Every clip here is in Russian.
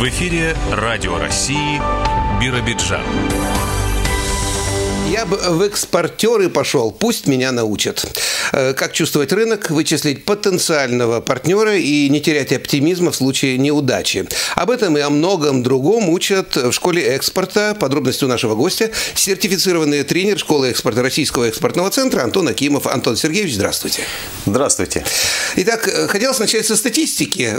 В эфире Радио России «Биробиджан». Я бы в экспортеры пошел, пусть меня научат. Как чувствовать рынок, вычислить потенциального партнера и не терять оптимизма в случае неудачи. Об этом и о многом другом учат в школе экспорта. Подробности у нашего гостя. Сертифицированный тренер школы экспорта Российского экспортного центра Антон Акимов. Антон Сергеевич, здравствуйте. Здравствуйте. Итак, хотелось начать со статистики.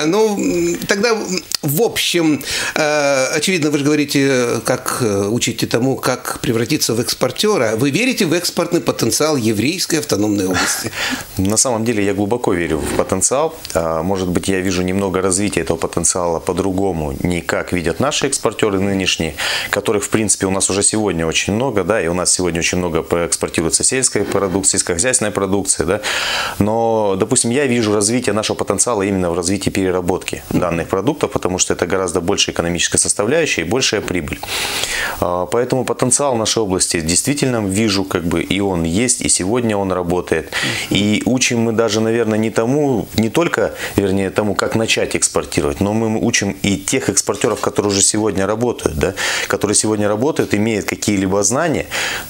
Ну, тогда, в общем, очевидно, вы же говорите, как учите тому, как превратиться в экспортера. Вы верите в экспортный потенциал еврейской автономной области? На самом деле я глубоко верю в потенциал. Может быть, я вижу немного развития этого потенциала по-другому, не как видят наши экспортеры нынешние, которых, в принципе, у нас уже сегодня очень много, да, и у нас сегодня очень много экспортируется сельской продукции, сельскохозяйственной продукции, да. Но, допустим, я вижу развитие нашего потенциала именно в развитии переработки данных продуктов, потому что это гораздо больше экономическая составляющая и большая прибыль. Поэтому потенциал нашей области действительно вижу, и он есть, и сегодня он работает. И учим мы даже, наверное, не только тому, как начать экспортировать, но мы учим и тех экспортеров, которые уже сегодня работают, да, которые сегодня работают, имеют какие-либо знания,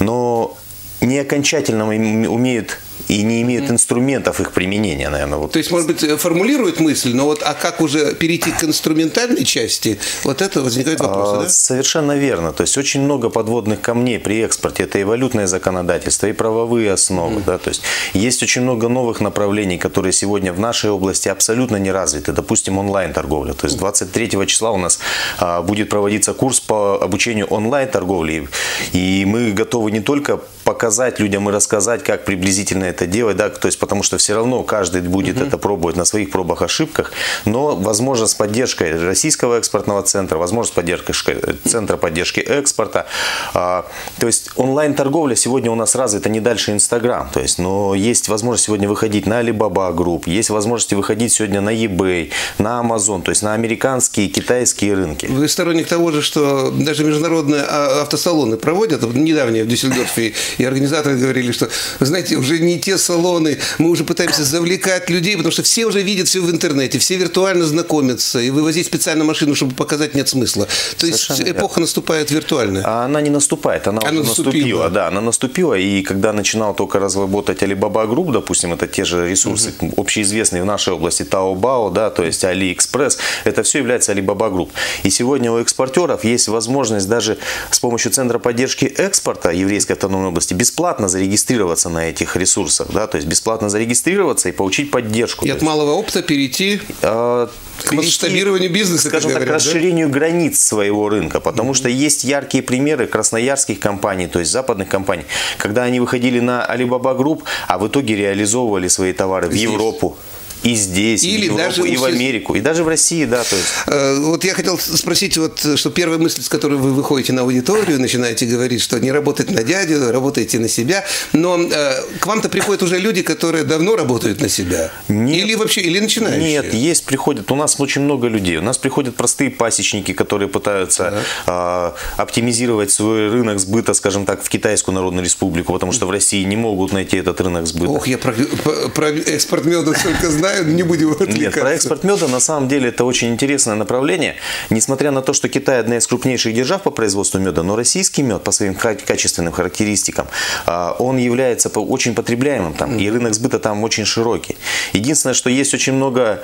но не окончательно умеют и не имеют инструментов их применения, наверное. Вот. То есть, может быть, формулирует мысль, но а как уже перейти к инструментальной части, вот это возникает вопрос, да? Совершенно верно. То есть, очень много подводных камней при экспорте. Это и валютное законодательство, и правовые основы. Да? То есть очень много новых направлений, которые сегодня в нашей области абсолютно не развиты. Допустим, онлайн-торговля. То есть, 23 числа у нас будет проводиться курс по обучению онлайн-торговли. И мы готовы не только показать людям и рассказать, как приблизительно это делать, да, то есть потому что все равно каждый будет это пробовать на своих пробах-ошибках, но возможно с поддержкой Российского экспортного центра, возможно с поддержкой Центра поддержки экспорта. То есть онлайн-торговля сегодня у нас развита не дальше Инстаграм, то есть, но есть возможность сегодня выходить на Alibaba Group, есть возможность выходить сегодня на eBay, на Amazon, то есть на американские, китайские рынки. Вы сторонник того же, что даже международные автосалоны проводят, вот недавнее в Дюссельдорфе, и организаторы говорили, что, вы знаете, уже не те салоны, мы уже пытаемся завлекать людей, потому что все уже видят все в интернете, все виртуально знакомятся, и вывозить специально машину, чтобы показать, нет смысла. То есть эпоха наступает виртуальная. А она не наступает, она уже наступила. Да, она наступила, и когда начинал только разработать Alibaba Group, допустим, это те же ресурсы, общеизвестные в нашей области, Taobao, да, то есть AliExpress, это все является Alibaba Group. И сегодня у экспортеров есть возможность даже с помощью Центра поддержки экспорта еврейской автономной области бесплатно зарегистрироваться на этих ресурсах, да, то есть бесплатно зарегистрироваться и получить поддержку. И от малого опыта перейти к масштабированию бизнеса, скажем так, к расширению границ своего рынка, потому что есть яркие примеры красноярских компаний, то есть западных компаний, когда они выходили на Alibaba Group, а в итоге реализовывали свои товары в Европу. И здесь, или и в Европу, даже и в Америку, и даже в России, да. То есть. Вот я хотел спросить, что первая мысль, с которой вы выходите на аудиторию, начинаете говорить, что не работать на дядю, работаете на себя, но к вам-то приходят уже люди, которые давно работают на себя? Нет. Или вообще, или начинающие? Нет, приходят, у нас очень много людей, у нас приходят простые пасечники, которые пытаются оптимизировать свой рынок сбыта, скажем так, в Китайскую Народную Республику, потому что в России не могут найти этот рынок сбыта. Ох, я про экспорт меда только знаю. Не будем отвлекаться. Нет, про экспорт меда на самом деле это очень интересное направление. Несмотря на то, что Китай одна из крупнейших держав по производству меда, но российский мед по своим качественным характеристикам, он является очень потребляемым там, и рынок сбыта там очень широкий. Единственное, что есть очень много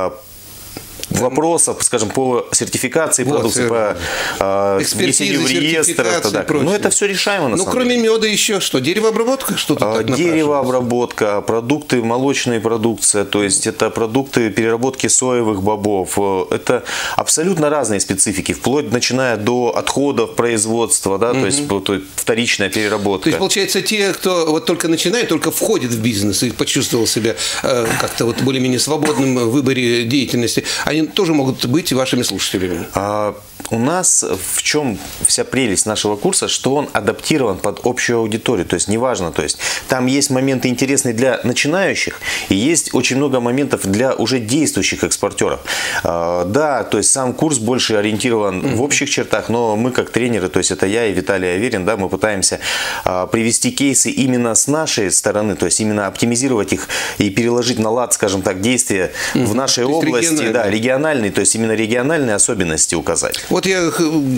вопросов, скажем, по сертификации продукции, по внесению в реестр. Но это все решаемо на самом деле. Кроме меда еще что? Деревообработка? Деревообработка, продукты, молочная продукция, то есть это продукты переработки соевых бобов. Это абсолютно разные специфики, вплоть начиная до отходов производства, да, то есть вторичная переработка. То есть, получается, те, кто вот только начинает, только входит в бизнес и почувствовал себя как-то вот более-менее свободным в выборе деятельности, они тоже могут быть вашими слушателями? у нас в чем вся прелесть нашего курса, что он адаптирован под общую аудиторию. То есть неважно, то есть там есть моменты интересные для начинающих и есть очень много моментов для уже действующих экспортеров. Да, то есть сам курс больше ориентирован в общих чертах, но мы как тренеры, то есть это я и Виталий Аверин, да, мы пытаемся привести кейсы именно с нашей стороны, то есть именно оптимизировать их и переложить на лад, скажем так, действия в нашей области, да, региональные, то есть именно региональные особенности указать. Вот я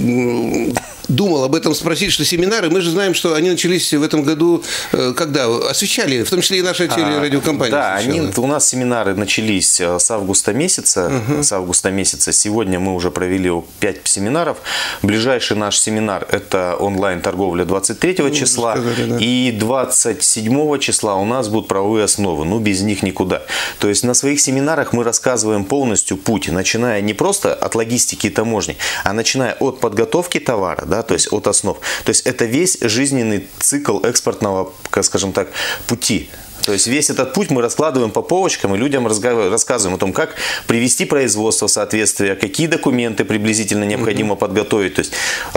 думал об этом спросить, что семинары, мы же знаем, что они начались в этом году, когда освещали, в том числе и наша телерадиокомпания. Да, у нас семинары начались с августа месяца. Сегодня мы уже провели 5 семинаров. Ближайший наш семинар – это онлайн-торговля 23 числа. И 27 числа у нас будут правовые основы. Ну, без них никуда. То есть на своих семинарах мы рассказываем полностью путь, начиная не просто от логистики и таможни, а начиная от подготовки товара, да, то есть от основ. То есть это весь жизненный цикл экспортного, скажем так, пути. То есть весь этот путь мы раскладываем по полочкам и людям рассказываем о том, как привести производство в соответствие, какие документы приблизительно необходимо подготовить. То есть,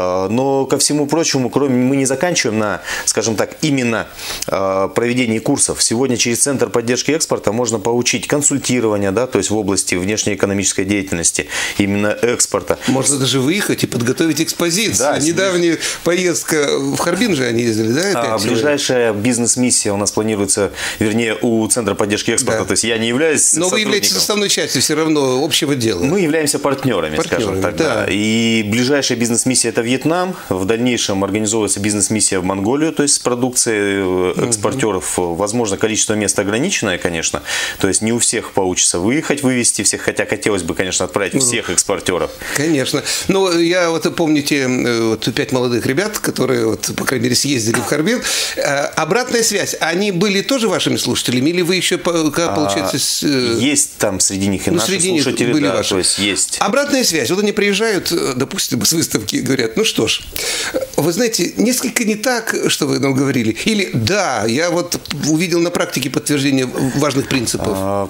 но ко всему прочему, мы не заканчиваем на, скажем так, именно проведении курсов. Сегодня через Центр поддержки экспорта можно получить консультирование, да, то есть в области внешнеэкономической деятельности, именно экспорта. Можно даже выехать и подготовить экспозицию. Да, недавняя поездка в Харбин же они ездили, да? Ближайшая бизнес-миссия у нас планируется, вернее, у Центра поддержки экспорта. Да. То есть я не являюсь Но вы являетесь составной частью все равно общего дела. Мы являемся партнерами, скажем так. Да. И ближайшая бизнес-миссия – это Вьетнам. В дальнейшем организовывается бизнес-миссия в Монголию, то есть с продукцией экспортеров. Возможно, количество мест ограниченное, конечно. То есть не у всех получится выехать, вывести всех, хотя хотелось бы, конечно, отправить всех экспортеров. Конечно. Но я помните, 5 молодых ребят, которые, по крайней мере, съездили в Харбин. Обратная связь, они были тоже вашими слушателями, или вы еще, получается... Есть там среди них и наши слушатели, были да, ваши. То есть есть. Обратная связь. Вот они приезжают, допустим, с выставки и говорят, ну что ж, вы знаете, несколько не так, что вы нам говорили. Или да, я увидел на практике подтверждение важных принципов.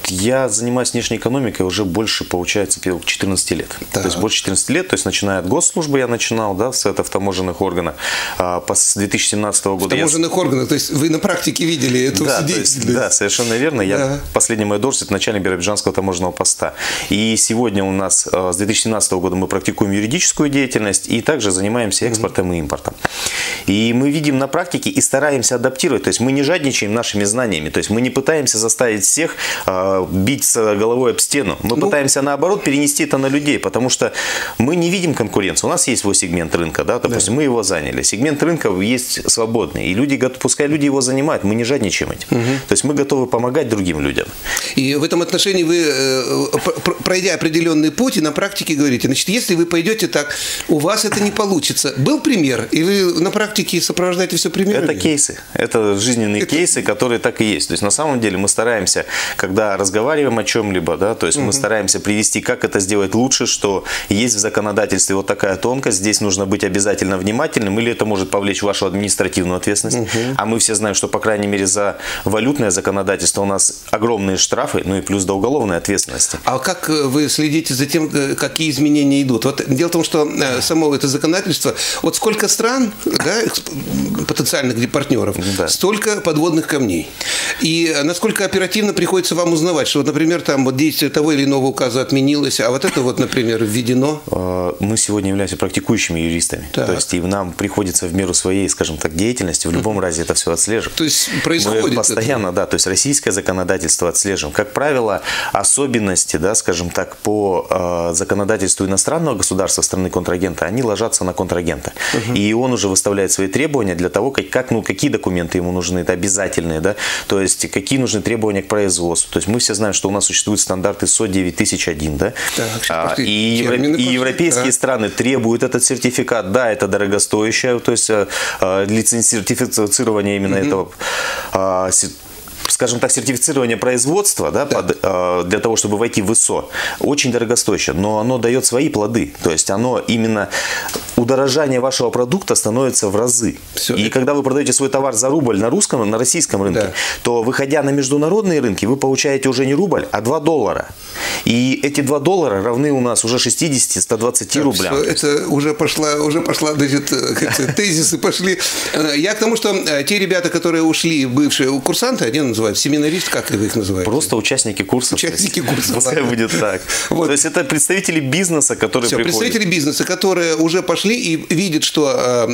Я занимаюсь внешней экономикой уже больше, получается, 14 лет. Да. То есть больше 14 лет, то есть начиная от госслужбы я начинал, да, с таможенных органов. С 2017 года. Таможенных органов, то есть вы на практике видели эту деятельность. Да, совершенно верно. Я последний мой должность – это начальник биробиджанского таможенного поста. И сегодня у нас с 2017 года мы практикуем юридическую деятельность и также занимаемся экспортом и импортом. И мы видим на практике и стараемся адаптировать. То есть мы не жадничаем нашими знаниями. То есть мы не пытаемся заставить всех биться головой об стену. Мы пытаемся, наоборот, перенести это на людей, потому что мы не видим конкуренции. У нас есть свой сегмент рынка, да, допустим, мы его заняли. Сегмент рынка есть свободный, и люди, пускай люди его занимают, мы не жадничаем этим. То есть мы готовы помогать другим людям. И в этом отношении вы, пройдя определенный путь, и на практике говорите, значит, если вы пойдете так, у вас это не получится. Был пример, и вы на практике сопровождаете все примерами? Это кейсы. Это жизненные кейсы, которые так и есть. То есть на самом деле мы стараемся, когда разговариваем о чем-либо, да, то есть мы стараемся привести, как это сделать лучше, что есть в законодательстве вот такая тонкость, здесь нужно быть обязательно внимательным, или это может повлечь вашу административную ответственность. А мы все знаем, что, по крайней мере, за валютное законодательство у нас огромные штрафы, ну и плюс до уголовной ответственности. А как вы следите за тем, какие изменения идут? Вот дело в том, что само это законодательство, вот сколько стран, да, потенциальных партнеров, столько подводных камней. И насколько оперативно приходится вам узнавать, что, например, там действие того или иного указа отменилось, а вот это например, введено? Мы сегодня являемся практикующими юристами. Так. То есть и нам приходится в меру своей, скажем так, деятельности в любом разе это все отслеживать. То есть происходит мы постоянно, да, то есть российское законодательство отслеживаем. Как правило, особенности, да, скажем так, по законодательству иностранного государства, страны контрагента, они ложатся на контрагента. И он уже выставляет свои требования для того, какие документы ему нужны, это обязательные, да, то есть какие нужны требования к производству. То есть мы все знаем, что у нас существуют стандарты ISO 9001, да? Так, и европейские страны требуют этот сертификат. Да, это дорогостоящее, то есть сертифицирование именно этого, скажем так, сертифицирование производства, да, для того, чтобы войти в ISO, очень дорогостоящее, но оно дает свои плоды. То есть оно именно удорожание вашего продукта становится в разы. Все. И когда вы продаете свой товар за рубль на русском, на российском рынке, Да. то, выходя на международные рынки, вы получаете уже не рубль, а $2. И эти $2 равны у нас уже 60-120 рублям. Всё, это уже пошла, значит, тезисы пошли. Я к тому, что те ребята, которые ушли, бывшие курсанты, они называют семинаристы, как вы их называете? Просто участники курса. Участники курса. Пускай ладно. будет так. Вот. То есть это представители бизнеса, которые Все, приходят. представители бизнеса, которые уже пошли и видят, что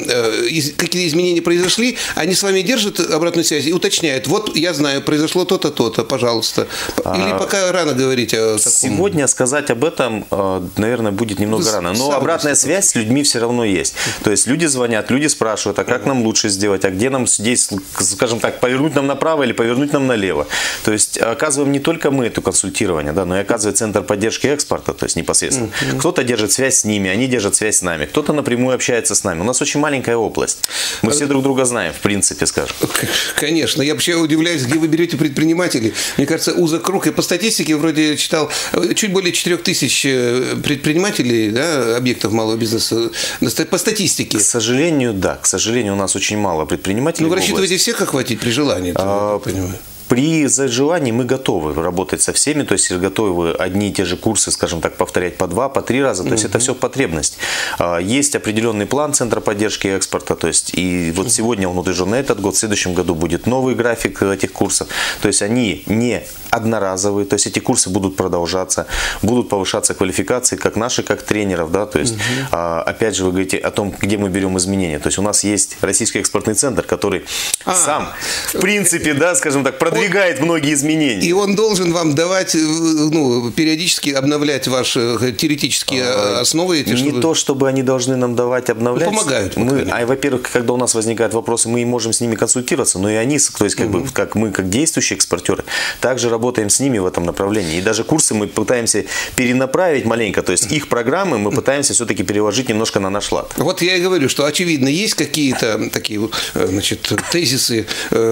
какие изменения произошли, они с вами держат обратную связь и уточняют. Вот я знаю, произошло то-то, то-то, пожалуйста. Или пока рано говорить о таком. Сегодня сказать об этом, наверное, будет немного рано. Но обратная связь с людьми все равно есть. То есть люди звонят, люди спрашивают, а как нам лучше сделать, а где нам здесь, скажем так, повернуть нам направо или повернуть нам налево. То есть оказываем не только мы это консультирование, да, но и оказывает Центр поддержки экспорта, то есть непосредственно. Кто-то держит связь с ними, они держат связь с нами, кто-то напрямую общается с нами. У нас очень маленькая область. Мы все друг друга знаем, в принципе, скажем. Конечно. Я вообще удивляюсь, где вы берете предпринимателей. Мне кажется, узок круг. И по статистике вроде читал, чуть более 4000 предпринимателей, да, объектов малого бизнеса по статистике. К сожалению, да. К сожалению, у нас очень мало предпринимателей. Ну, вы рассчитываете всех охватить при желании? Я понимаю. При желании мы готовы работать со всеми, то есть готовы одни и те же курсы, скажем так, повторять по 2, по 3 раза, то есть это все потребность. Есть определенный план Центра поддержки экспорта, то есть и вот сегодня он уже на этот год, в следующем году будет новый график этих курсов, то есть они не одноразовые, то есть эти курсы будут продолжаться, будут повышаться квалификации как наши, как тренеров, да, то есть опять же вы говорите о том, где мы берем изменения, то есть у нас есть Российский экспортный центр, который сам, в принципе, да, скажем так, продвигает многие изменения. И он должен вам давать, ну, периодически обновлять ваши теоретические основы. Не то, чтобы они должны нам давать обновлять. Помогают. Во-первых, когда у нас возникают вопросы, мы можем с ними консультироваться, но и они, то есть как мы, как действующие экспортеры, также работаем с ними в этом направлении. И даже курсы мы пытаемся перенаправить маленько, то есть их программы мы пытаемся все-таки переложить немножко на наш лад. Вот я и говорю, что очевидно, есть какие-то такие, значит, тезисы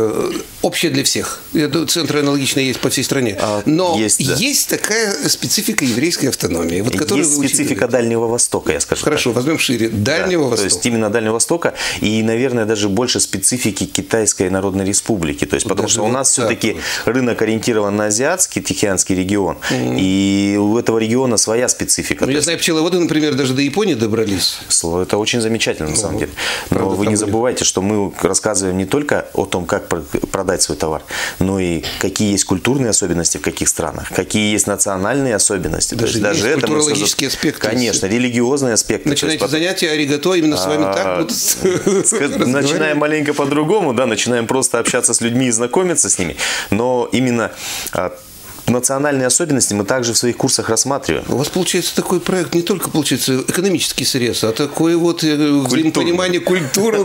общие для всех. Центры аналогично есть по всей стране. Но есть такая специфика еврейской автономии. Вот, есть специфика Дальнего Востока, я скажу. Хорошо, возьмем шире. Дальнего Востока. То есть именно Дальнего Востока и, наверное, даже больше специфики Китайской Народной Республики. То есть, потому что у нас все-таки рынок ориентирован на азиатский, Тихоокеанский регион. И у этого региона своя специфика. Ну, я знаю, пчеловоды, например, даже до Японии добрались. Это очень замечательно, на самом деле. Но вы не забывайте, что мы рассказываем не только о том, как продать свой товар, но и какие есть культурные особенности в каких странах, какие есть национальные особенности. Даже это культурологические аспекты. Конечно, религиозные аспекты. Начинаете занятия аригато, именно с вами так будут. Начинаем маленько по-другому, да, начинаем просто общаться с людьми и знакомиться с ними, но именно национальные особенности мы также в своих курсах рассматриваем. У вас получается такой проект, не только получается экономический срез, а такое вот взаимопонимание культуры.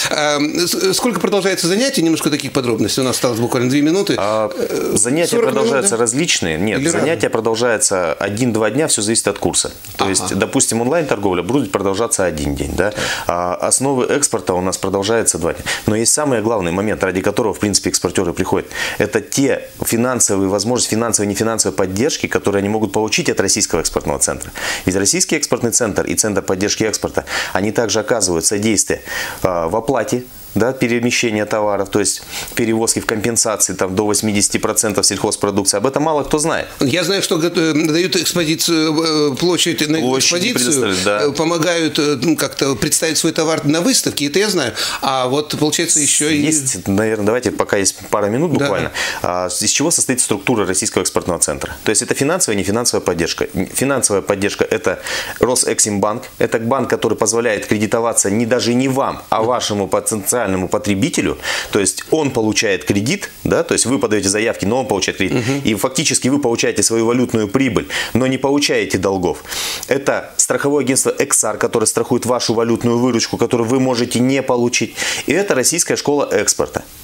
Сколько продолжается занятие? Немножко таких подробностей. У нас осталось буквально 2 минуты. Занятия продолжаются различные. Нет, занятия продолжаются 1-2 дня, все зависит от курса. То есть, допустим, онлайн-торговля будет продолжаться 1 день. Да? Основы экспорта у нас продолжаются 2 дня. Но есть самый главный момент, ради которого, в принципе, экспортеры приходят. Это те финансовые возможности, финансовой и нефинансовой поддержки, которые они могут получить от Российского экспортного центра. Ведь Российский экспортный центр и Центр поддержки экспорта, они также оказывают содействие в оплате, да, перемещения товаров, то есть перевозки в компенсации там, до 80% сельхозпродукции. Об этом мало кто знает. Я знаю, что дают экспозицию, площадь на экспозицию, да. Помогают как-то представить свой товар на выставке, это я знаю. А вот получается еще есть, наверное, давайте, пока есть пара минут буквально. Да. Из чего состоит структура Российского экспортного центра? То есть это финансовая и нефинансовая поддержка. Финансовая поддержка – это Росэксимбанк. Это банк, который позволяет кредитоваться даже не вам, а вашему потенциальному потребителю, то есть он получает кредит, да, то есть вы подаете заявки, но он получает кредит, и фактически вы получаете свою валютную прибыль, но не получаете долгов. Это страховое агентство Эксар, которое страхует вашу валютную выручку, которую вы можете не получить, и это Российская школа экспорта.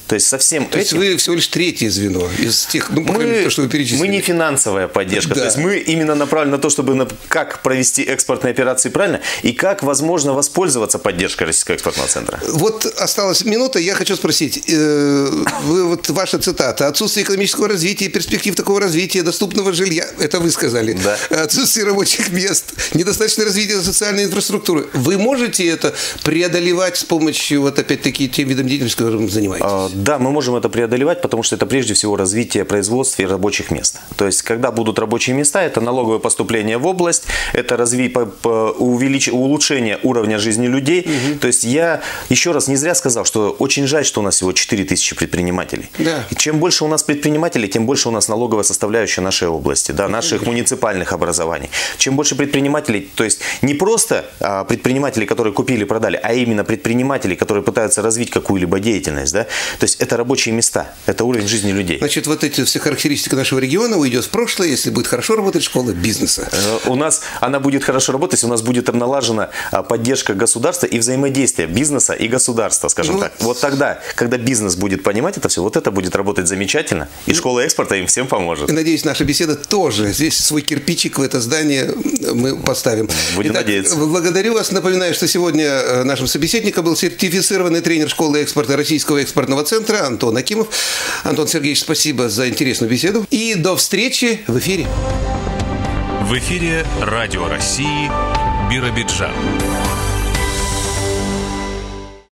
То есть со всем То есть вы всего лишь третье звено из тех, по крайней мере, то, что вы перечислили. Мы не финансовая поддержка. Да. То есть мы именно направлены на то, чтобы как провести экспортные операции правильно и как возможно воспользоваться поддержкой Российского экспортного центра. Вот осталась минута, я хочу спросить. Ваша цитата: отсутствие экономического развития, перспектив такого развития, доступного жилья, это вы сказали. Да. Отсутствие рабочих мест, недостаточное развитие социальной инфраструктуры. Вы можете это преодолевать с помощью, вот опять-таки, тем видом деятельности, которым занимаетесь? Да, мы можем это преодолевать, потому что это прежде всего развитие производства и рабочих мест. То есть, когда будут рабочие места, это налоговое поступление в область, это улучшение уровня жизни людей. То есть, я еще раз не зря сказал, что очень жаль, что у нас всего 4000 предпринимателей. Да. И чем больше у нас предпринимателей, тем больше у нас налоговая составляющая нашей области, да, наших муниципальных образований. Чем больше предпринимателей, то есть не просто предприниматели, которые купили и продали, а именно предприниматели, которые пытаются развить какую-либо деятельность, да, то есть это рабочие места, это уровень жизни людей. Значит, вот эти все характеристики нашего региона уйдет в прошлое, если будет хорошо работать школа бизнеса. У нас она будет хорошо работать, у нас будет налажена поддержка государства и взаимодействие бизнеса и государства, скажем так. Вот тогда, когда бизнес будет понимать это все, вот это будет работать замечательно, и школа экспорта им всем поможет. И, надеюсь, наша беседа тоже. Здесь свой кирпичик в это здание мы поставим. Будем надеяться. Благодарю вас. Напоминаю, что сегодня нашим собеседником был сертифицированный тренер школы экспорта Российского экспортного центра Антон Акимов. Антон Сергеевич, спасибо за интересную беседу. И до встречи в эфире. В эфире Радио России Биробиджан.